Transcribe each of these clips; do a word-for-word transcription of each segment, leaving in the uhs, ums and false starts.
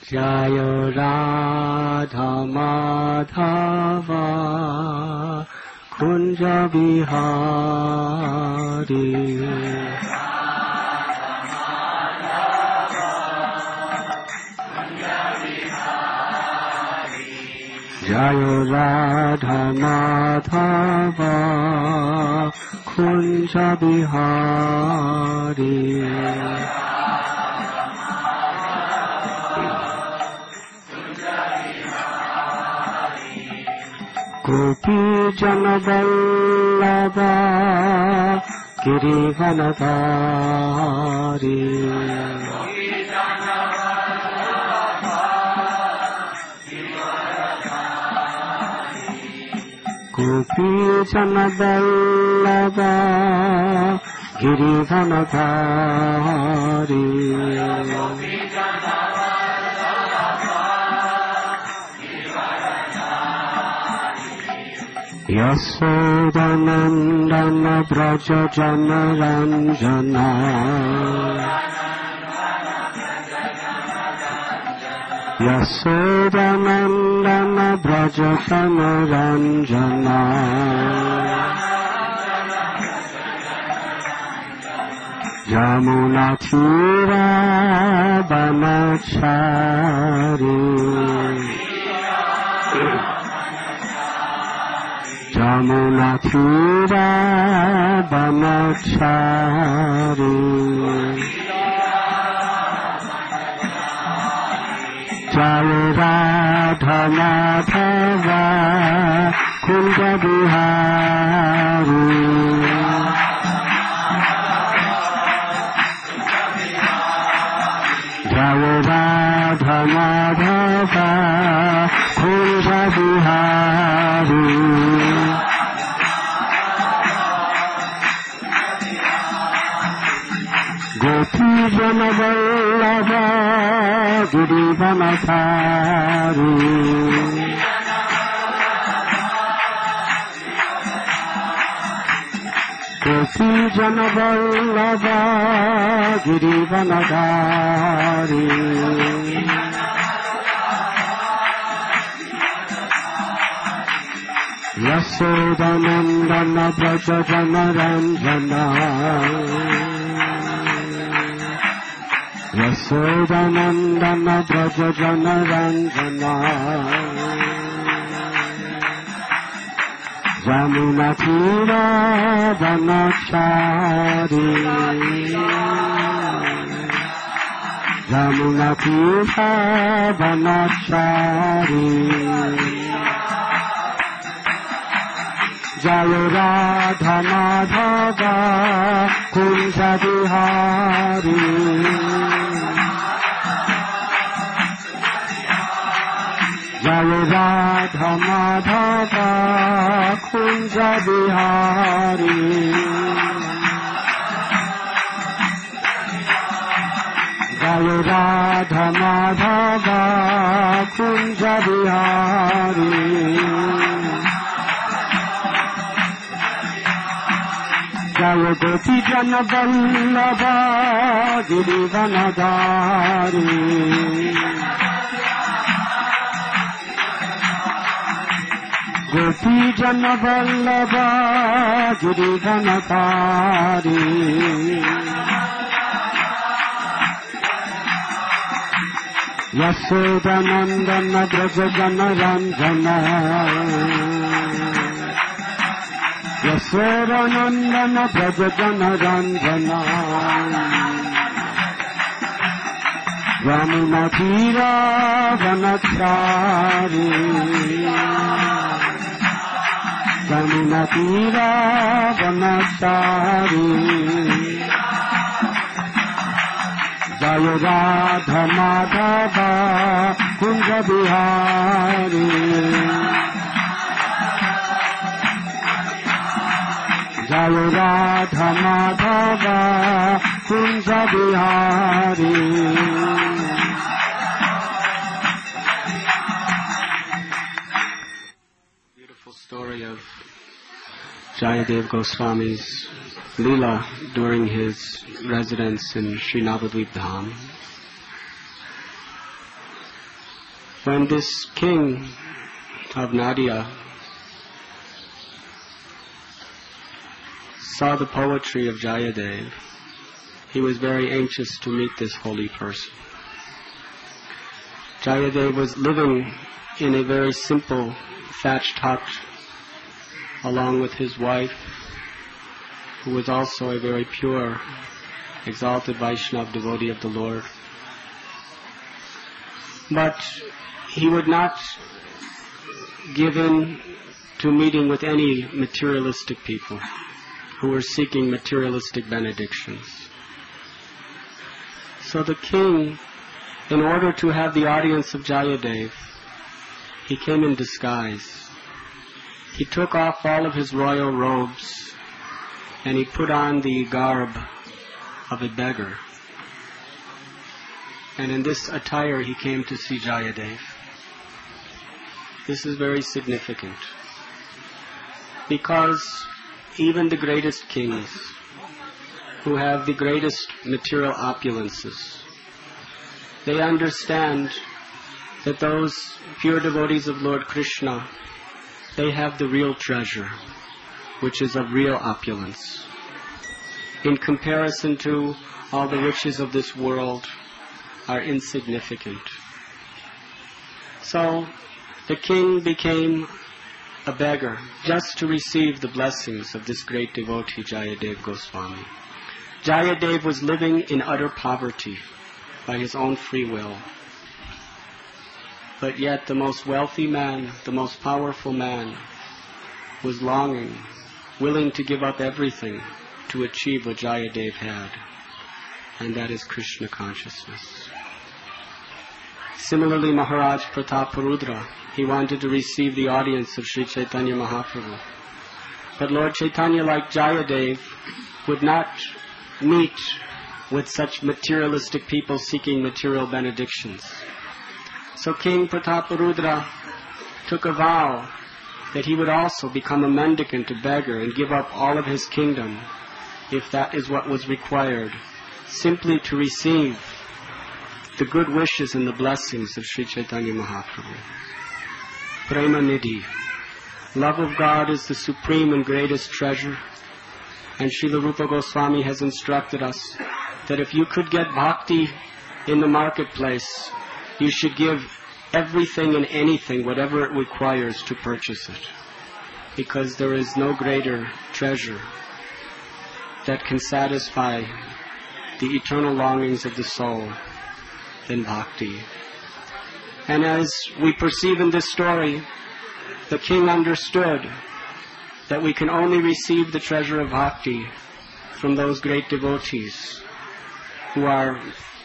Jai Radha Madhav Kunj Bihari Jai Radha Madhav Kunj Bihari Gopi Jan Vallabh गिरिवनधारी Gopi Jan Vallabh गिरिवनधारी यशोदनंदन Braj Jan Ranjana यशोदनंदन Braj Jan Ranjana Yamuna Tirah बनचारी Yamuna Tirah बनचारी Jai Radha Madhav Kunj Bihari Jai Radha Madhav Kunj Bihari Gopi Jan Vallabh गिरिवनधारी Gopi Jan Vallabh गिरिवनधारी यशोदनंदन Braj Jan Ranjana यशोदनंदन Braj Jan Ranjana Yamuna Tirah बनचारी Yamuna Tirah बनचारी Jai Radha Madhav Kunj Bihari Jai Radha Madhav Kunj Bihari Jai Radha Madhav Kunj Bihari Jai Gopi Jan Vallabh गिरिवनधारी Gopi Jan Vallabh गिरिवनधारी यशोदनंदन Braj Jan Ranjana यशोदनंदन Braj Jan Ranjana Yamuna Tirah बनचारी Yamuna Tirah बनचारी Jai Radha Madhav Kunj Bihari Jai Radha Madhav Kunj Bihari Beautiful story of Jayadev Goswami's Leela during his residence in Sri Navadvip Dham. When this king of Nadia saw the poetry of Jayadev, he was very anxious to meet this holy person. Jayadev was living in a very simple thatched hut along with his wife, who was also a very pure, exalted Vaishnava devotee of the Lord. But he would not give in to meeting with any materialistic people who were seeking materialistic benedictions. So the king, in order to have the audience of Jayadev, he came in disguise. He took off all of his royal robes and he put on the garb of a beggar. And in this attire he came to see Jayadev. This is very significant because even the greatest kings who have the greatest material opulences, they understand that those pure devotees of Lord Krishna, they have the real treasure, which is of real opulence. In comparison to all the riches of this world are insignificant. So the king became a beggar just to receive the blessings of this great devotee Jayadev Goswami. Jayadev was living in utter poverty by his own free will. But yet the most wealthy man, the most powerful man, was longing, willing to give up everything to achieve what Jayadev had, and that is Krishna consciousness. Similarly, Maharaj Prataparudra, he wanted to receive the audience of Sri Chaitanya Mahaprabhu. But Lord Chaitanya, like Jayadev, would not meet with such materialistic people seeking material benedictions. So King Prataparudra took a vow that he would also become a mendicant, a beggar, and give up all of his kingdom, if that is what was required, simply to receive the good wishes and the blessings of Sri Chaitanya Mahaprabhu. Prema Nidhi. Love of God is the supreme and greatest treasure. And Srila Rupa Goswami has instructed us that if you could get bhakti in the marketplace, you should give everything and anything, whatever it requires, to purchase it. Because there is no greater treasure that can satisfy the eternal longings of the soul than bhakti. And as we perceive in this story, the king understood that we can only receive the treasure of bhakti from those great devotees who are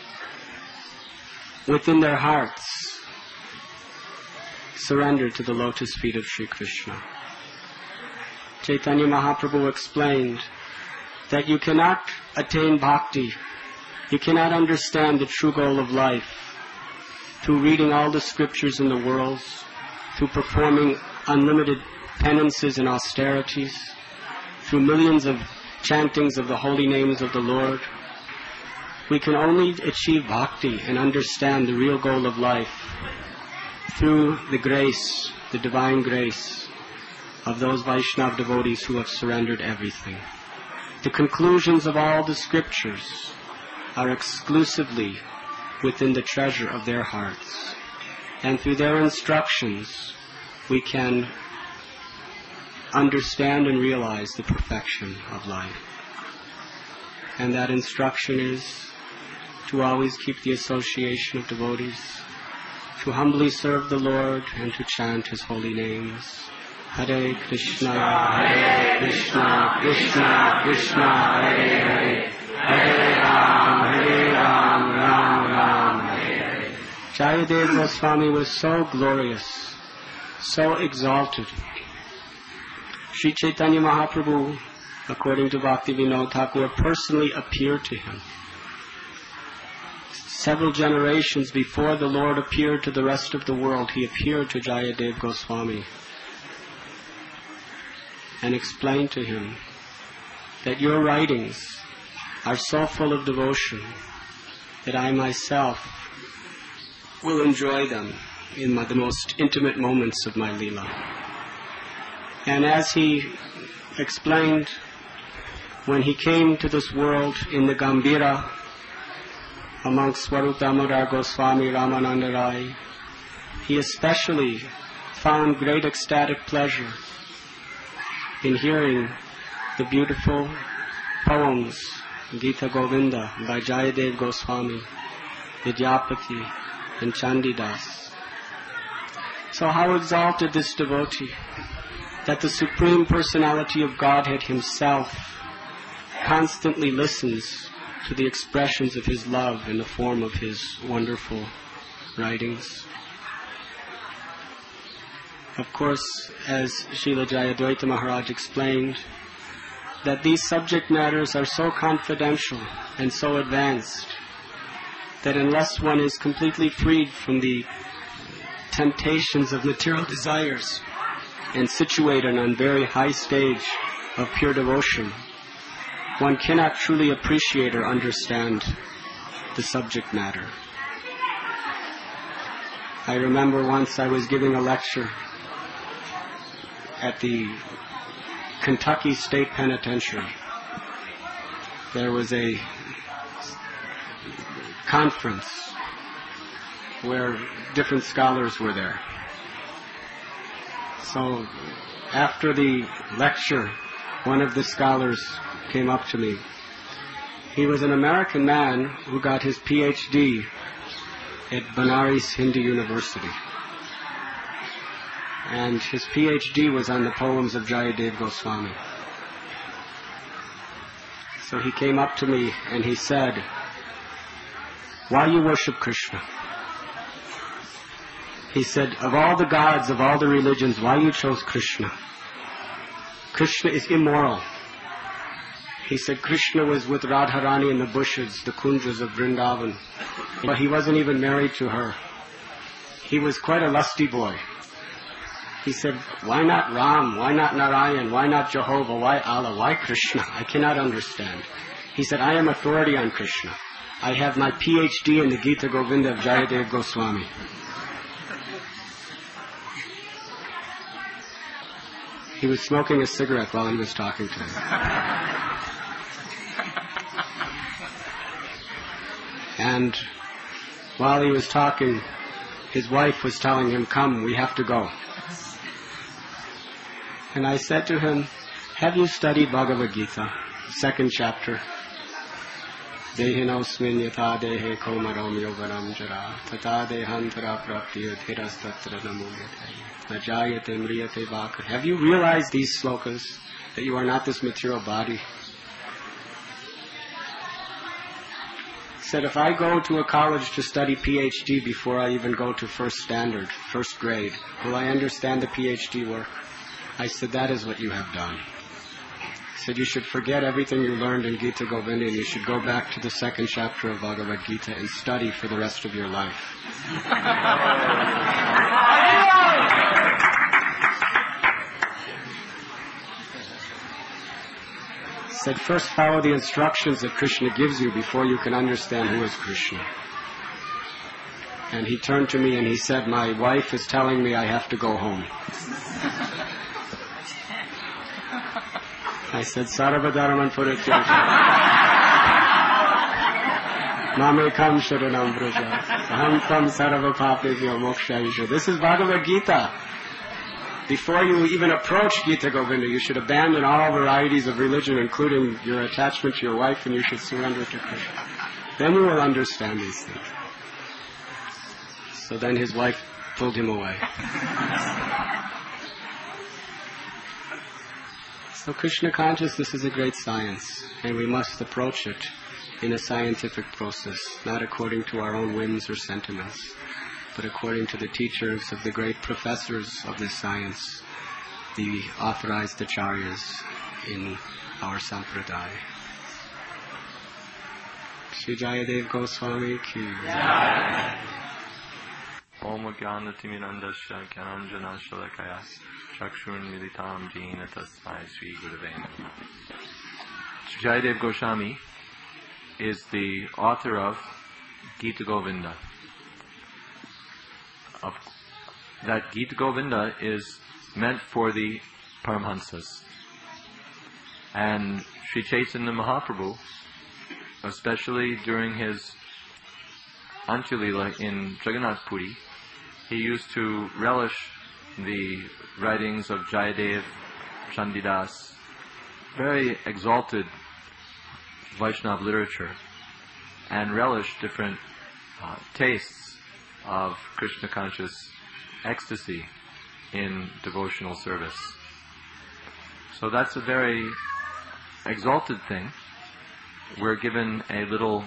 within their hearts surrendered to the lotus feet of Sri Krishna. Chaitanya Mahaprabhu explained that you cannot attain bhakti, you cannot understand the true goal of life through reading all the scriptures in the world, through performing unlimited penances and austerities, through millions of chantings of the holy names of the Lord. We can only achieve bhakti and understand the real goal of life through the grace, the divine grace of those Vaishnava devotees who have surrendered everything. The conclusions of all the scriptures are exclusively within the treasure of their hearts. And through their instructions, we can understand and realize the perfection of life. And that instruction is to always keep the association of devotees, to humbly serve the Lord and to chant His holy names. Hare Krishna, Hare Krishna, Krishna Krishna, Hare Hare, Hare Ram, Hare Ram, Ram Ram, Hare Hare. Jayadev Goswami was so glorious, so exalted. Sri Chaitanya Mahaprabhu, according to Bhaktivinoda Thakur, personally appeared to him. Several generations before the Lord appeared to the rest of the world, He appeared to Jayadev Goswami and explained to him that your writings are so full of devotion that I myself will enjoy them in my, the most intimate moments of my Leela. And as he explained, when he came to this world in the Gambhira amongst Swarup Damodar Goswami, Ramananda Rai, he especially found great ecstatic pleasure in hearing the beautiful poems, Gita Govinda by Jayadev Goswami, Vidyapati and Chandidas. So how exalted this devotee, that the Supreme Personality of Godhead Himself constantly listens to the expressions of His love in the form of His wonderful writings. Of course, as Srila Jayadvaita Maharaj explained, that these subject matters are so confidential and so advanced that unless one is completely freed from the temptations of material desires and situated on a very high stage of pure devotion, one cannot truly appreciate or understand the subject matter. I remember once I was giving a lecture at the Kentucky State Penitentiary. There was a conference where different scholars were there. So after the lecture, one of the scholars came up to me. He was an American man who got his P H D at Banaras Hindu University. And his P H D was on the poems of Jayadev Goswami. So he came up to me and he said, "Why you worship Krishna?" He said, "Of all the gods, of all the religions, why you chose Krishna? Krishna is immoral." He said Krishna was with Radharani in the bushes, the kunjas of Vrindavan. But he wasn't even married to her. He was quite a lusty boy. He said, "Why not Ram? Why not Narayan? Why not Jehovah? Why Allah? Why Krishna? I cannot understand." He said, "I am authority on Krishna. I have my P H D in the Gita Govinda of Jayadev Goswami." He was smoking a cigarette while he was talking to me. And while he was talking, his wife was telling him, "Come, we have to go." And I said to him, "Have you studied Bhagavad Gita, second chapter? Dehinosmin yatha dehe komarom yoganam jara tata dehantara praptiyo dhirastatra namuyate najayate mriyate vaka." Have you realized these slokas, that you are not this material body? He said, "If I go to a college to study P H D before I even go to first standard, first grade, will I understand the P H D work?" I said, "That is what you have done." He said, "You should forget everything you learned in Gita Govinda and you should go back to the second chapter of Bhagavad Gita and study for the rest of your life." He said, "First follow the instructions that Krishna gives you before you can understand who is Krishna." And he turned to me and he said, "My wife is telling me I have to go home." I said, "Sarva dharman parityajya mamekam sharanam vraja aham tam sarva papebhyo mokshayasya." This is Bhagavad Gita. Before you even approach Gita Govinda, you should abandon all varieties of religion, including your attachment to your wife, and you should surrender to Krishna. Then you will understand these things. So then his wife pulled him away. So Krishna consciousness is a great science, and we must approach it in a scientific process, not according to our own whims or sentiments, but according to the teachers of the great professors of this science, the authorized acharyas in our sampradaya. Shri Jayadev Goswami ki Jai. Om Jnanatimirandasya Gyananjana Shalakaya Chakshurun Militam Jena Tasmai Sri Gurave Namaha. Shri Jayadev Goswami is the author of Gita Govinda. Of, that Gita Govinda is meant for the Paramhansas. And Sri Chaitanya Mahaprabhu, especially during his Antya-lila in Jagannath Puri, he used to relish the writings of Jayadev, Chandidas, very exalted Vaishnava literature, and relish different uh, tastes of Krishna conscious ecstasy in devotional service. So that's a very exalted thing. We're given a little,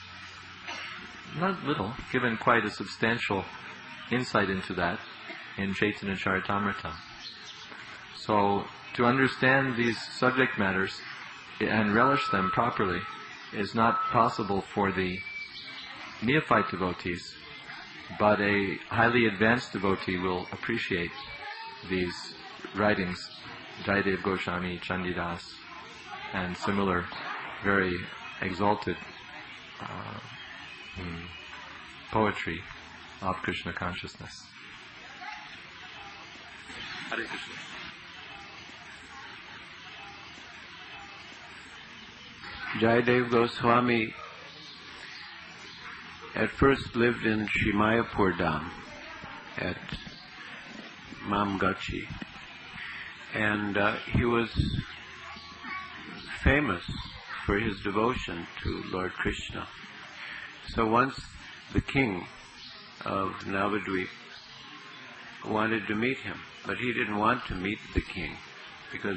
not little, given quite a substantial insight into that in Chaitanya Charitamrita. So to understand these subject matters and relish them properly is not possible for the neophyte devotees, but a highly advanced devotee will appreciate these writings, Jayadev Goswami, Chandidas, and similar very exalted uh, mm, poetry of Krishna consciousness. Hare Krishna. Jayadev Goswami at first lived in Sri Mayapur Dham at Mamgachi, and uh, he was famous for his devotion to Lord Krishna. So once the king of Navadvip wanted to meet him, but he didn't want to meet the king because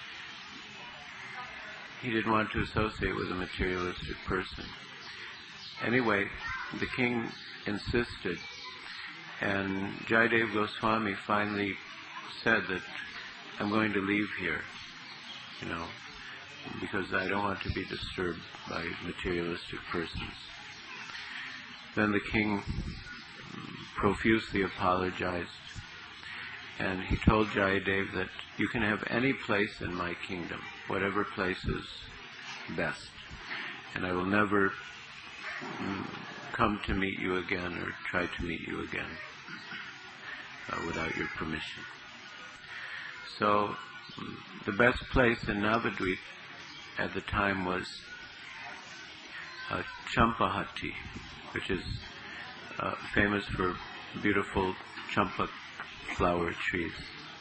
he didn't want to associate with a materialistic person. Anyway, the king insisted, and Jayadev Goswami finally said that I'm going to leave here, you know, because I don't want to be disturbed by materialistic persons. Then the king profusely apologized, and he told Jayadev that you can have any place in my kingdom, whatever place is best, and I will never mm, come to meet you again or try to meet you again uh, without your permission. So mm, the best place in Navadvip at the time was uh, Champahati, which is uh, famous for beautiful champak flower trees.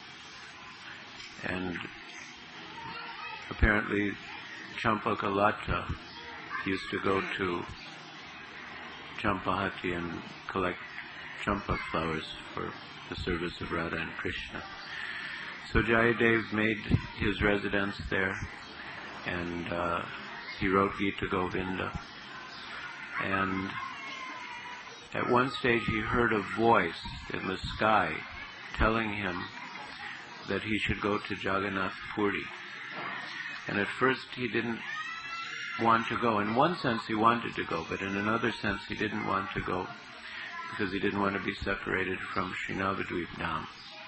And apparently Champakalata used to go to Champahati and collect champak flowers for the service of Radha and Krishna. So Jayadev made his residence there, and uh, he wrote Gita Govinda. And at one stage he heard a voice in the sky telling him that he should go to Jagannath Puri. And at first he didn't want to go. In one sense he wanted to go, but in another sense he didn't want to go because he didn't want to be separated from Sri Navadvip Dham.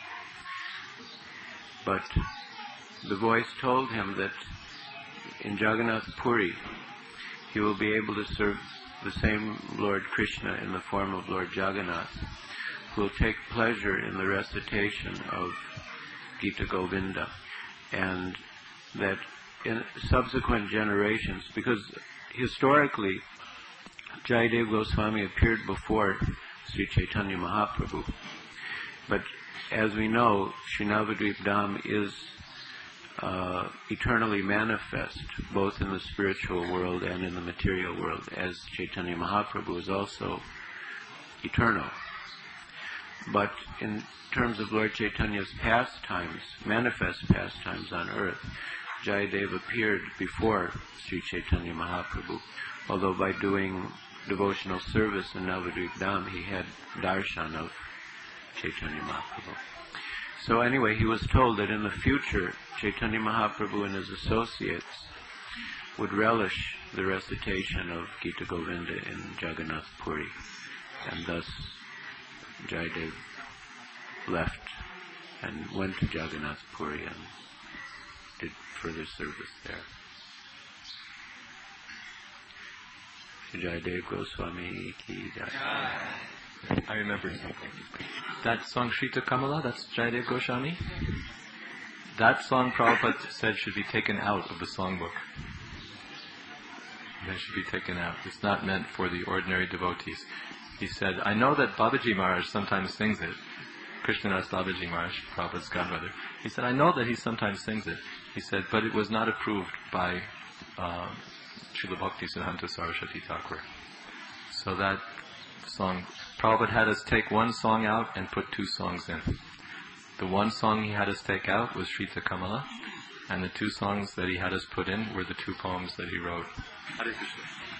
But the voice told him that in Jagannath Puri he will be able to serve the same Lord Krishna in the form of Lord Jagannath, who will take pleasure in the recitation of Gita Govinda, and that in subsequent generations, because historically Jayadev Goswami appeared before Sri Chaitanya Mahaprabhu, but as we know, Sri Navadvip Dham is uh, eternally manifest, both in the spiritual world and in the material world, as Chaitanya Mahaprabhu is also eternal. But in terms of Lord Chaitanya's pastimes, manifest pastimes on earth, Jayadev appeared before Sri Chaitanya Mahaprabhu, although by doing devotional service in Navadvip Dham he had darshan of Chaitanya Mahaprabhu. So anyway, he was told that in the future Chaitanya Mahaprabhu and his associates would relish the recitation of Gita Govinda in Jagannath Puri, and thus Jayadev left and went to Jagannath Puri and did further service there. Jayadev Goswami ki jai. I remembered something. That song Shrita Kamala, that's Jayadev Goswami. That song Prabhupada said should be taken out of the songbook. That should be taken out. It's not meant for the ordinary devotees. He said, I know that Babaji Maharaj sometimes sings it. Krishnadas Babaji Maharaj, Prabhupada's godmother. He said, I know that he sometimes sings it. He said, but it was not approved by uh, Srila Bhakti Siddhanta Saraswati Thakur. So that song, Prabhupada had us take one song out and put two songs in. The one song he had us take out was Shrita Kamala, and the two songs that he had us put in were the two poems that he wrote. Hare Krishna.